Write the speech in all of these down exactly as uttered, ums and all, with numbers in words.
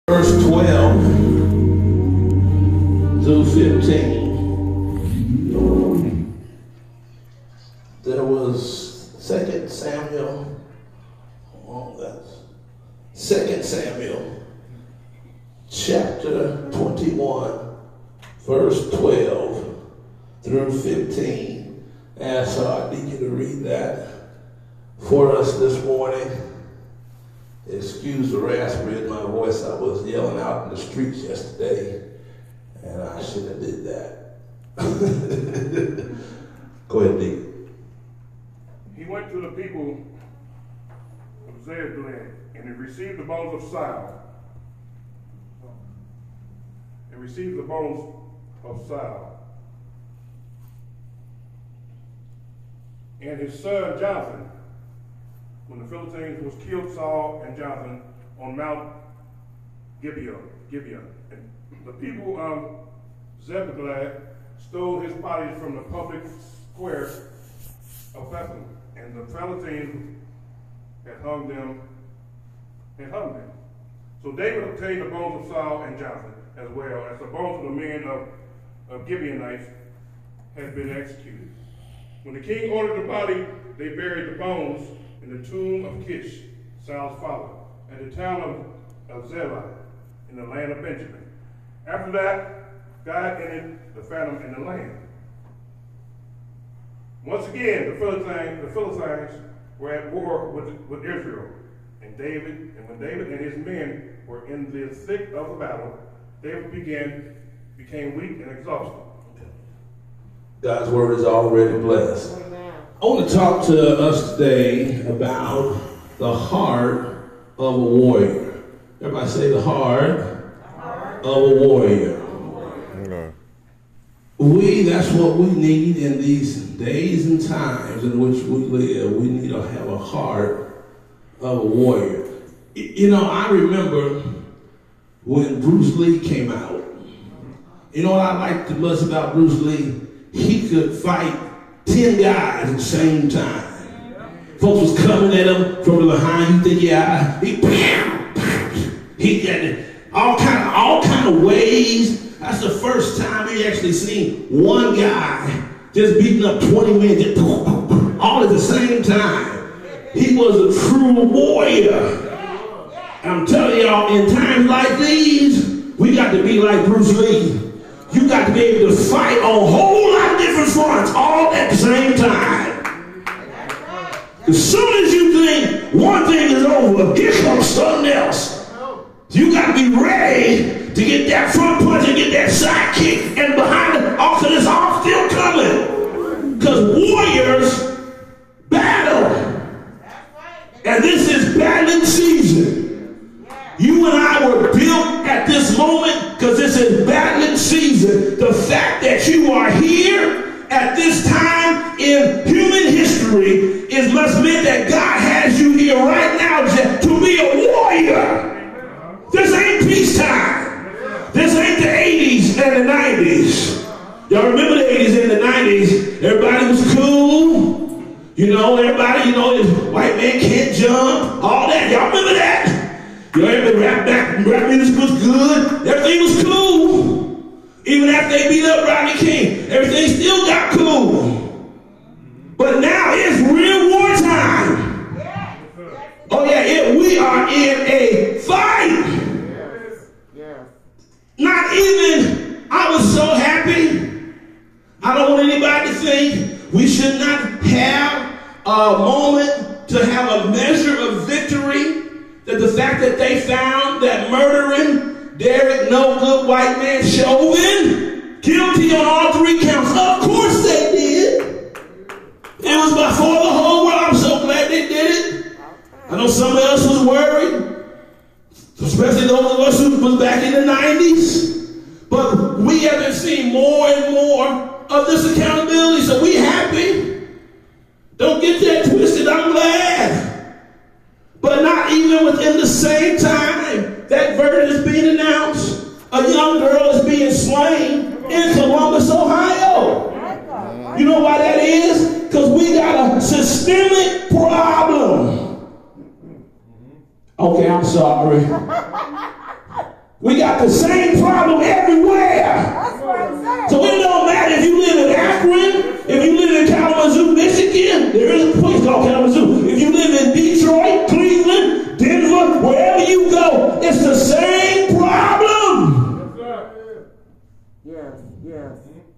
Verse twelve through fifteen. There was Second Samuel. Oh, that's Second Samuel, chapter twenty-one, verse twelve through fifteen. And so I need you to read that for us this morning. Excuse the raspberry in my voice. I was yelling out in the streets yesterday, and I shouldn't have did that. Go ahead, Nick. He went to the people of Zebulun, and he received the bones of Saul. And received the bones of Saul. And his son Jonathan, when the Philistines was killed Saul and Jonathan on Mount Gibeon. Gibeon. And the people of Zebulun stole his bodies from the public square of Bethlehem, and the Philistines had hung them, had hung them. So David obtained the bones of Saul and Jonathan, as well as the bones of the men of, of Gibeonites had been executed. When the king ordered the body, they buried the bones in the tomb of Kish, Saul's father, at the town of, of Zebah, in the land of Benjamin. After that, God ended the famine in the land. Once again, the Philistines, the Philistines were at war with, with Israel, and David, and when David and his men were in the thick of the battle, David began, became weak and exhausted. God's word is already blessed. I want to talk to us today about the heart of a warrior. Everybody say the heart, heart. of a warrior. Okay. We, that's what we need in these days and times in which we live. We need to have a heart of a warrior. You know, I remember when Bruce Lee came out. You know what I liked the most about Bruce Lee? He could fight ten guys at the same time. Folks was coming at him from behind. You think, yeah, he, he got all kind of all kind of ways. That's the first time we actually seen one guy just beating up twenty men, just all at the same time. He was a true warrior. I'm telling y'all, in times like these, we got to be like Bruce Lee. You got to be able to fight on a whole lot of different fronts all at the same time. As soon as you think one thing is over, here comes something else. You got to be ready to get that front punch and get that side kick, and behind it, also it's all still coming. Because warriors battle. And this is battling season. You and I were built at this moment because this is battling season. The fact that you are here at this time in human history is must mean that God has you here right now to be a warrior. This ain't peacetime. This ain't the eighties and the nineties. Y'all remember the eighties and the nineties? Everybody was cool. You know, everybody, you know, white man can't jump, all that. Y'all remember that? You know, everybody rap back, rap music was good. Everything was cool. Even after they beat up Rodney King, everything still got cool. But now it's real wartime. Oh yeah, it, we are in a fight. Not even, I was so happy. I don't want anybody to think we should not have a moment to have a measure of victory. That the fact that they found that murdering Derek No Good White Man Chauvin guilty on all three counts. Of course they did. It was before the whole world. I'm so glad they did it. I know somebody else was worried, especially those of us who was back in the nineties. But we haven't seen more and more of this accountability, so we happy. Don't get that twisted. I'm glad. But not even within the same time that verdict is being announced, a young girl is being slain in Columbus, Ohio. You know why that is? Because we got a systemic problem. Okay, I'm sorry. We got the same problem everywhere. That's what I'm saying. So it don't matter if you live in Akron, if you live in Kalamazoo, Michigan. There is a place called Kalamazoo. If you live in Detroit, Cleveland, Denver, wherever you go, it's the same problem. Yes, yes.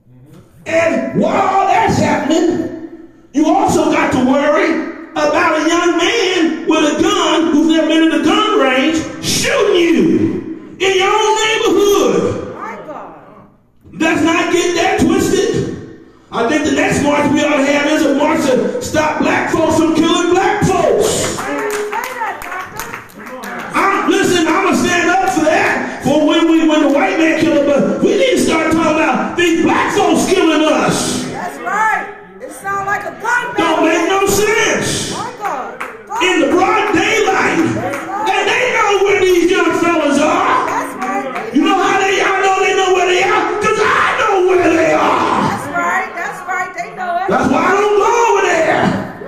And while that's happening, you also got to worry about a young man with a gun who's never been in the gun range shooting you in your own neighborhood. My God. Let's not get that twisted. I think the next march we ought to have is a march to stop black folks from killing black folks. I didn't say that, Doctor. I'm, listen, I'm going to stand up for that. For when we when the white man killed us, we need to start talking about these black folks killing us. That's right. It sounds like a gun battle. Don't make no sense. My God. God. In the broad daylight. And they know where these young fellas are. That's right. You know how they I know they know where they are? Because I know where they are. That's right. That's right. They know it. That's why I don't go over there.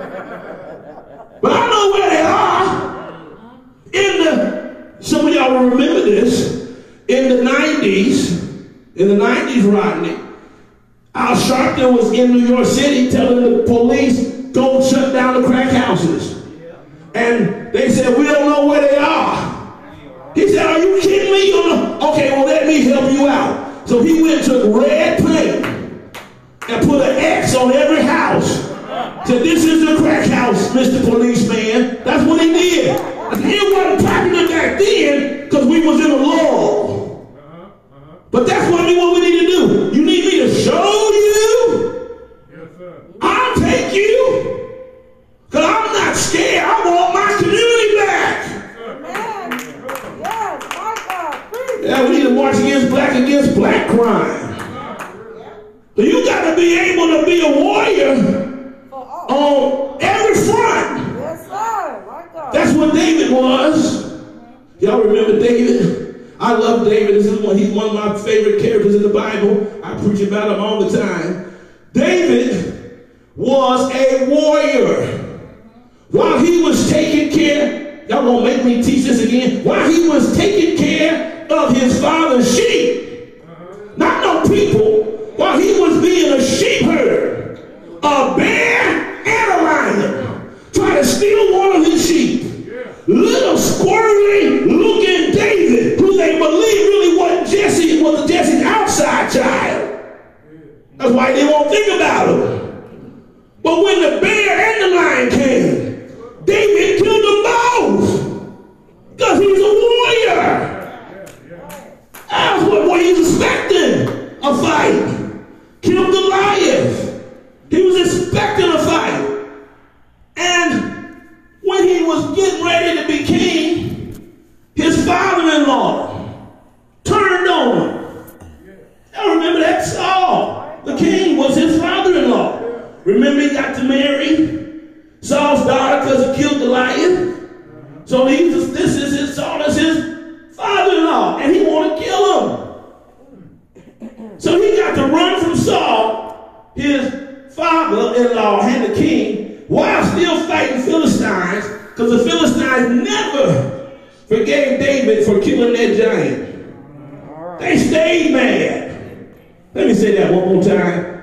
But I know where they are. In the, some of y'all will remember this. In the nineties, in the nineties, Rodney, Al Sharpton was in New York City telling the police, go shut down the crack houses. And they said, we don't know where they are. He said, are you kidding me? You don't know? Okay, well, let me help you out. So he went to red paint and put an X on every house. Said, this is the crack house, Mister Policeman. That's what he did. It wasn't popular back then because we was in a lull. But that's what, I mean, what we need to do. You need me to show you? Yes, sir. I'll take you. Because I'm not scared. I want my community back. Man. Yes, my God. Please. Yeah, we need to march against black against black crime. So you got to be able to be a warrior For all. on every front. Yes, sir. My God. That's what David was. Y'all remember David? I love David. This is one, he's one of my favorite characters in the Bible. I preach about him all the time. David was a warrior. While he was taking care, y'all gonna make me teach this again. While he was taking care of his father's sheep, not no people, while he was being a sheep herder, a bear and a lion tried to steal one of his sheep. Little squirrely looking David, who they believe really wasn't Jesse, was Jesse's outside child. That's why they won't think about him. But when the bear and the lion came, David killed them both. Because he's a warrior. That's what, what he was expecting, a fight. Killed Goliath. He was expecting a fight. And when he was getting ready to be king, his father-in-law turned on him. Y'all remember that? Saul, the king, was his father-in-law. Remember he got to marry Saul's daughter because he killed Goliath? So he, this is his Saul as his father-in-law, and he wanted to kill him. So he got to run from Saul, his father-in-law, and the king, while still fighting Philistines, because the Philistines never forgave David for killing that giant. Right. They stayed mad. Let me say that one more time.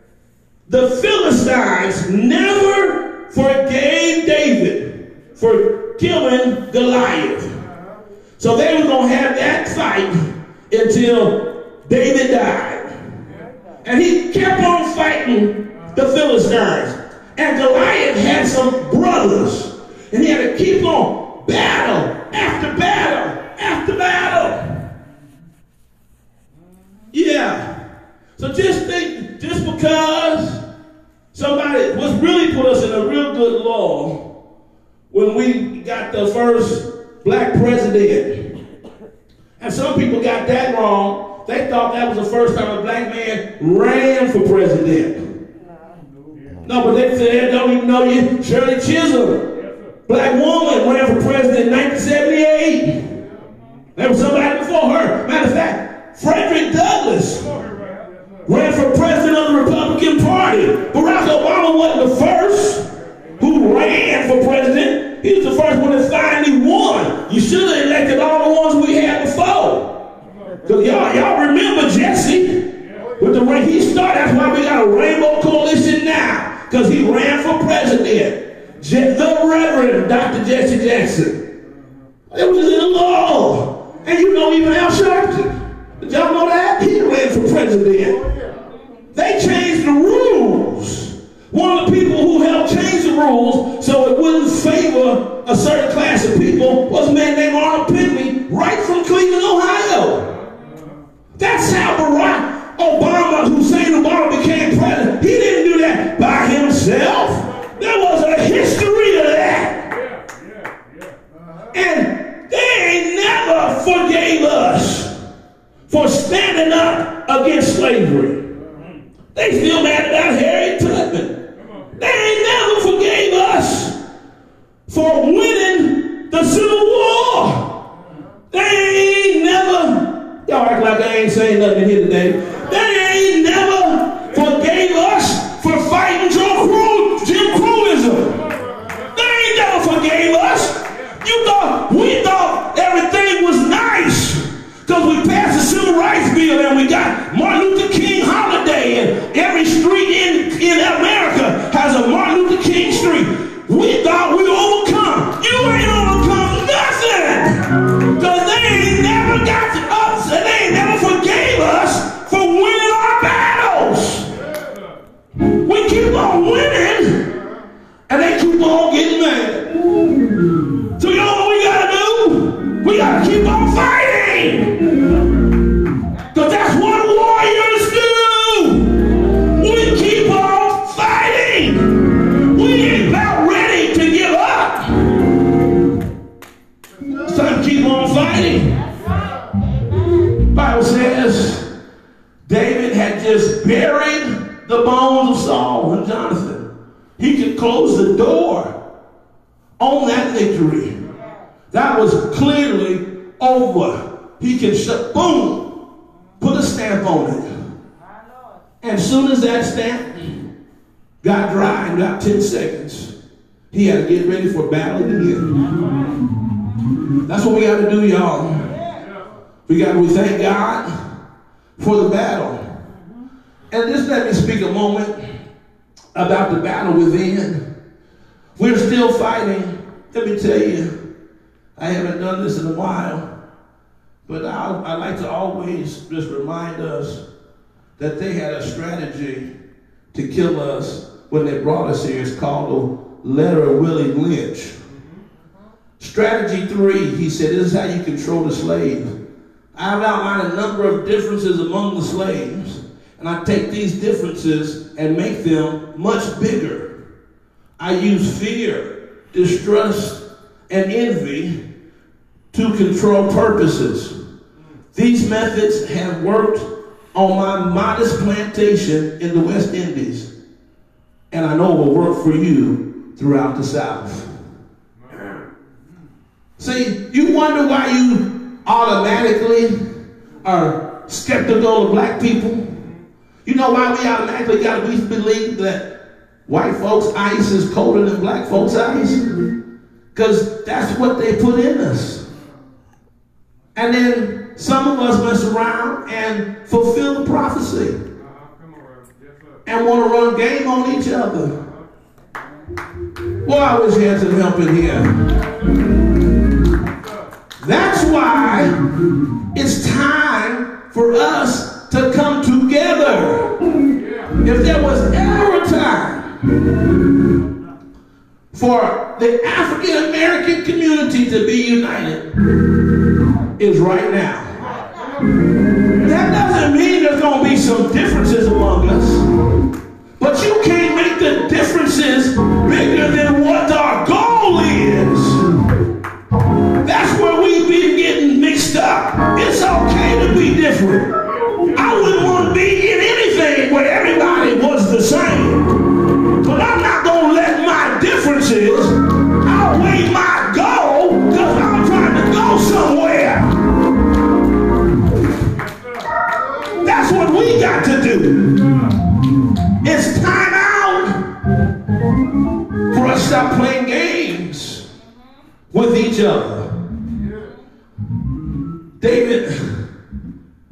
The Philistines never forgave David for killing Goliath. So they were going to have that fight until David died. And he kept on fighting the Philistines. And Goliath had some brothers. And he had to keep on battle after battle after battle. Yeah. So just think, just because somebody was really put us in a real good law when we got the first black president. And some people got that wrong. They thought that was the first time a black man ran for president. No, but they said, don't even know you. Shirley Chisholm, black woman, ran for president in nineteen seventy-eight. There was somebody before her. Matter of fact, Frederick Douglass ran for president of the Republican Party. Barack Obama wasn't the first who ran for president. He was the first one that finally won. You should have elected all the ones we had before. Because y'all, y'all remember Jesse with the rain. He started, that's why we got a rainbow coalition now. Because he ran for president. Je- the Reverend Doctor Jesse Jackson. It was in the law. And you know even Al Sharpton. Did y'all know that? He ran for president. They changed the rules. One of the people who helped change the rules so it wouldn't favor a certain class of people was a man named Arnold Pinckney, right from Cleveland, Ohio. That's how Barack Obama, Hussein Obama became president. He didn't do that by himself. There was a history of that. Yeah, yeah, yeah. Uh-huh. And they ain't never forgave us for standing up against slavery. They still mad about Harriet Tubman. They ain't never forgave us for winning the Civil War. They ain't never, y'all act like I ain't saying nothing here today. They ain't never forgave us for fighting Jim Crow, Jim Crowism. They ain't never forgave us. You thought, we thought everything was nice because we passed the Civil Rights Bill and we got Martin Luther King holiday and every street in, in America has a Martin Luther King street. We thought we overcome. You ain't overcome nothing. Because they ain't never got to us and they ain't never forgave us for winning our battles. We keep on winning and they keep on getting mad. So you know what we gotta do? We gotta keep on fighting. Because that's what warriors do. We keep on fighting. We ain't about ready to give up. It's time to keep on fighting. The Bible says David had just buried the bones of Saul and Jonathan. He could close the door on that victory. That was clearly over. He can shut, boom, put a stamp on it. And as soon as that stamp got dry in about ten seconds, he had to get ready for battle again. That's what we got to do, y'all. We got to we thank God for the battle. And just let me speak a moment about the battle within. We're still fighting. Let me tell you, I haven't done this in a while, but I, I like to always just remind us that they had a strategy to kill us when they brought us here. It's called the letter of Willie Lynch. Strategy three, he said, this is how you control the slave. I've outlined a number of differences among the slaves, and I take these differences and make them much bigger. I use fear, distrust, and envy to control purposes. These methods have worked on my modest plantation in the West Indies, and I know it will work for you throughout the South. See, you wonder why you automatically are skeptical of black people? You know why we automatically got to believe that white folks' ice is colder than black folks' ice? Because that's what they put in us. And then some of us mess around and fulfill the prophecy. And want to run game on each other. Well, I wish you had some help in here. That's why it's time for us to come together. If there was ever a time for the African American community to be united, is right now. That doesn't mean there's going to be some differences among us, but you can't make the differences bigger than what our goal is. That's where we've been getting mixed up. It's okay to be different. I wouldn't want to be in anything where everybody was the same. But I'm not going to let my differences outweigh my goal because I'm trying to go somewhere. That's what we got to do. It's time out for us to stop playing games with each other. David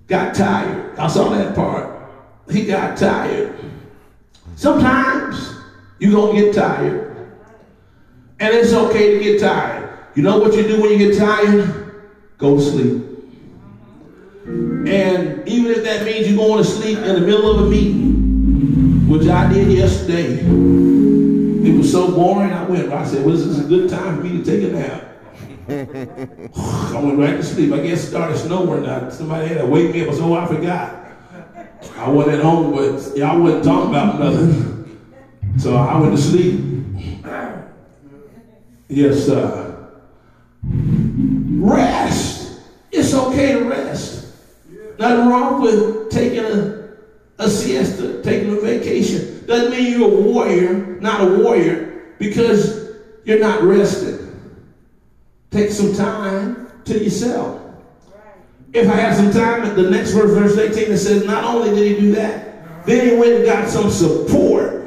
got tired. I saw that part. He got tired. Sometimes you're going to get tired. And it's okay to get tired. You know what you do when you get tired? Go to sleep. And even if that means you're going to sleep in the middle of a meeting, which I did yesterday, it was so boring. I went, I said, well, this is a good time for me to take a nap. I went right to sleep. I guess it started snowing. Now, somebody had to wake me up. I said, oh, I forgot. I wasn't at home, but y'all wasn't talking about nothing. So I went to sleep. Yes, sir. Rest. It's okay to rest. Nothing wrong with taking a, a siesta, taking a vacation. Doesn't mean you're a warrior, not a warrior, because you're not rested. Take some time to yourself. If I have some time, the next verse, verse eighteen, it says, not only did he do that, then he went and got some support.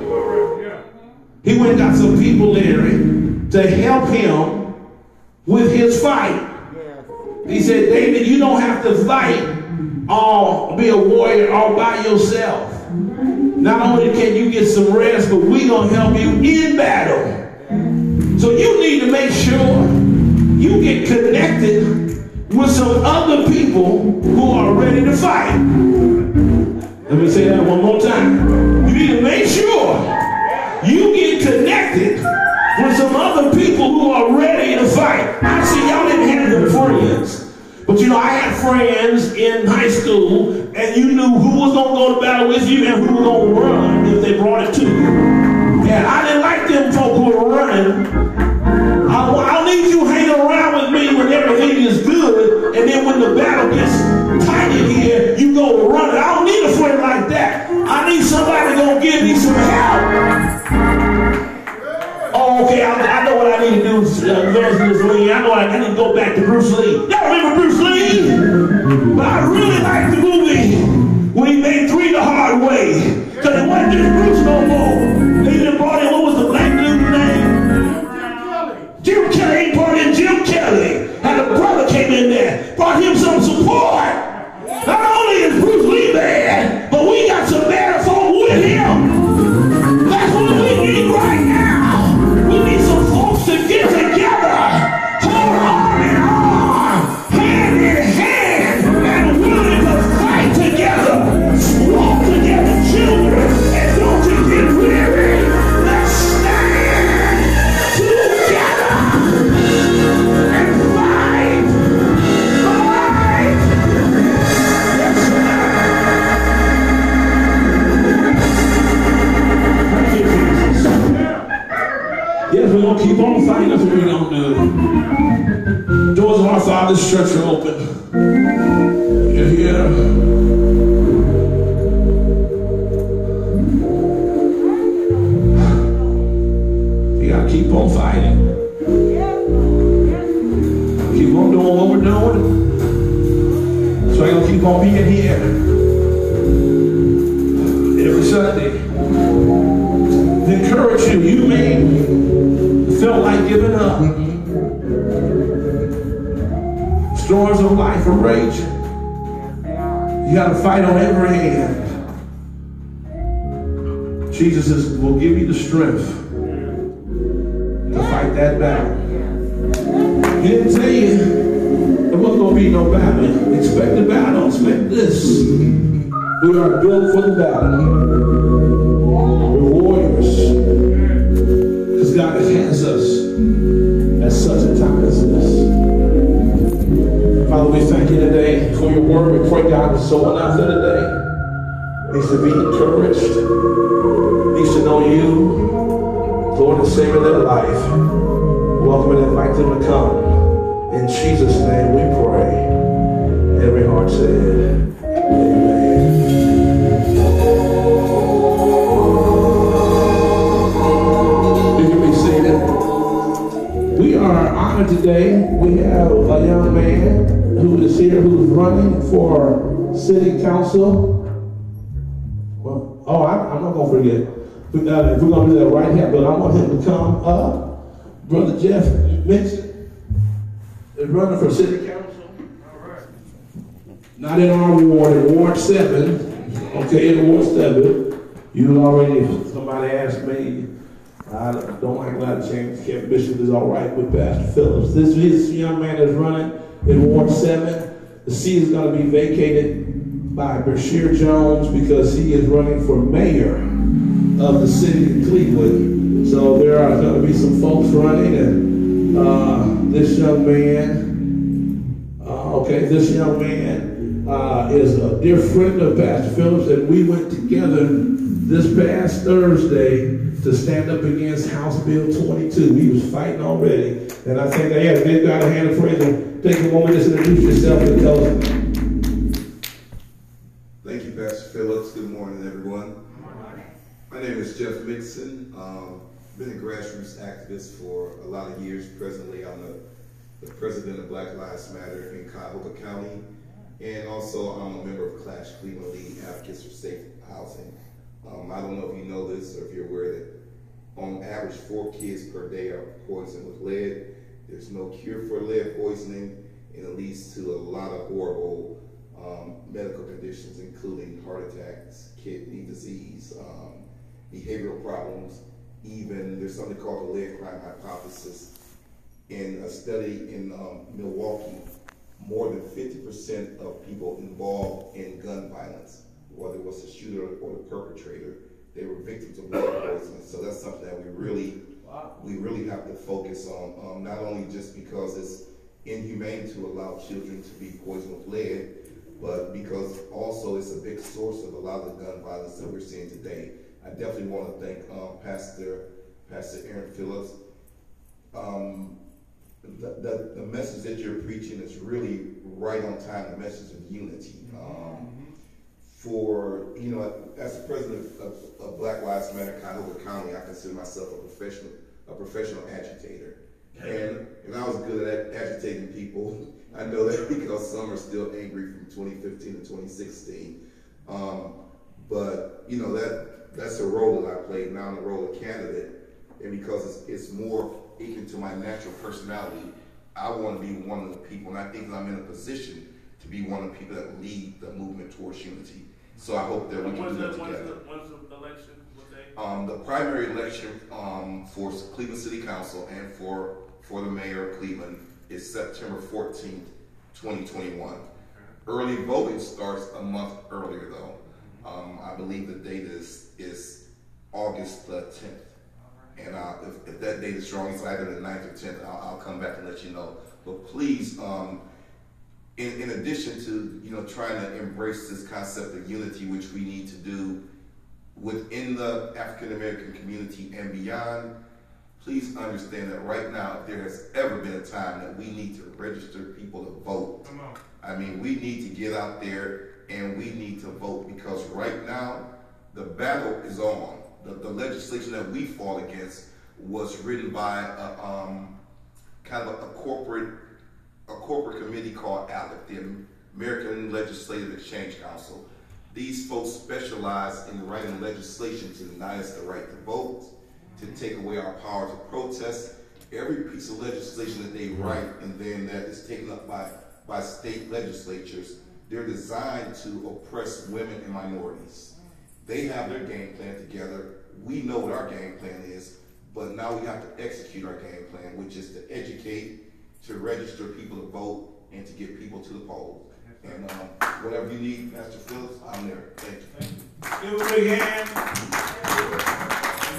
He went and got some people, Larry, to help him with his fight. He said, David, you don't have to fight all, be a warrior all by yourself. Not only can you get some rest, but we're going to help you in battle. So you need to make sure you get connected with some other people who are ready to fight. Let me say that one more time. You need to make sure you get connected with some other people who are ready to fight. I see y'all didn't have them friends. But you know, I had friends in high school, and you knew who was going to go to battle with you and who was going to run if they brought it to you. And I didn't like them folk who were running. I, I need you hanging around with me when everything is good, and then when the battle gets tight in here, you go running. I don't need a friend like that. I need somebody going to give me some help. Oh, okay, I, I know what I need to do, uh, Evangelist Lee. I know I, I need to go back to Bruce Lee. Y'all remember Bruce Lee? But I really like the movie when he made Three the Hard Way. Because it wasn't just Bruce no more. They even brought in, what was the black dude's name? Jim Kelly. He brought in Jim Kelly. And the brother came in there, brought him some support. Not only is Bruce Lee bad, but we got some bad folk with him. That's what we need right now. We need some folks to get together, hold arm in arm, hand in hand, and willing to fight together, walk together, children, and don't you get weary. Let's stand together and fight, fight. Yes, thank you, Jesus. Yes, we're going to keep on fighting. That's what we're going to do. Doors of our Father's church are open. You're here. You got to keep on fighting. Keep on doing what we're doing. So I'm going to keep on being here every Sunday. To encourage you. You may feel like giving up. Storms of life are raging. You got to fight on every hand. Jesus is, will give you the strength to fight that battle. He didn't tell you there wasn't going to be no battle. Expect the battle. Expect this. We are built for the battle. We're warriors. Because God has us at such a time as this. Father, we thank you today for your word. We pray, God, that someone out there today needs to be encouraged, needs to know you, Lord and Savior of their life. Welcome and invite them to come. In Jesus' name we pray. Every heart said, amen. You can be seated. We are honored today. We have a young man who is here who's running for city council. Well, oh, I, I'm not going to forget. We, uh, if we're going to do that right here, but I want him to come up. Brother Jeff mentioned is running for city council. All right. Not in our ward, in Ward seven. Okay, in Ward seven. You already, somebody asked me, I don't like a lot of change. Kevin Bishop is all right with Pastor Phillips. This is a young man that's running in Ward seven. The seat is going to be vacated by Bashir Jones because he is running for mayor of the city of Cleveland. So there are going to be some folks running, and uh, this young man, uh, okay, this young man uh, is a dear friend of Pastor Phillips, and we went together this past Thursday to stand up against House Bill twenty-two. He was fighting already, and I think they had give God a hand of praise and take a moment to introduce yourself and tell us. Thank you, Pastor Phillips. Good morning, everyone. My name is Jeff Mixon. Um, been a grassroots activist for a lot of years. Presently, I'm the, the president of Black Lives Matter in Cuyahoga County, and also I'm a member of Clash Cleveland League Advocates for Safe Housing. Um, I don't know if you know this or if you're aware that on average four kids per day are poisoned with lead. There's no cure for lead poisoning, and it leads to a lot of horrible um, medical conditions, including heart attacks, kidney disease, um, behavioral problems. Even there's something called the lead crime hypothesis. In a study in um, Milwaukee, more than fifty percent of people involved in gun violence, whether it was the shooter or the perpetrator, they were victims of lead poisoning. So that's something that we really, wow. we really have to focus on, um, not only just because it's inhumane to allow children to be poisoned with lead, but because also it's a big source of a lot of the gun violence that we're seeing today. I definitely want to thank um, Pastor Pastor Aaron Phillips. Um, the, the, the message that you're preaching is really right on time, the message of unity. Um, For, you know, as the president of, of Black Lives Matter Cuyahoga County, I consider myself a professional a professional agitator. And, and I was good at agitating people. I know that because some are still angry from twenty fifteen to twenty sixteen. Um, but, you know, that that's a role that I played, now in the role of candidate. And because it's, it's more equal to my natural personality, I want to be one of the people, and I think that I'm in a position to be one of the people that lead the movement towards unity. So I hope that we can do that together. When's the election? What day? Um, the primary election um, for Cleveland City Council and for, for the mayor of Cleveland is September fourteenth, twenty twenty-one. Early voting starts a month earlier though. Um, I believe the date is, is August the tenth. And uh, if, if that date is wrong, it's either the ninth or tenth, I'll, I'll come back and let you know. But please, um, In, in addition to, you know, trying to embrace this concept of unity, which we need to do within the African American community and beyond, please understand that right now, if there has ever been a time that we need to register people to vote, Come on. I mean, we need to get out there and we need to vote, because right now, the battle is on. The, the legislation that we fought against was written by a, um, kind of a, a corporate a corporate committee called ALEC, the American Legislative Exchange Council. These folks specialize in writing legislation to deny us the right to vote, to take away our power to protest. Every piece of legislation that they write and then that is taken up by, by state legislatures, they're designed to oppress women and minorities. They have their game plan together. We know what our game plan is, but now we have to execute our game plan, which is to educate, to register people to vote, and to get people to the polls. And um, whatever you need, Pastor Phillips, I'm there. Thank you. Give a big hand.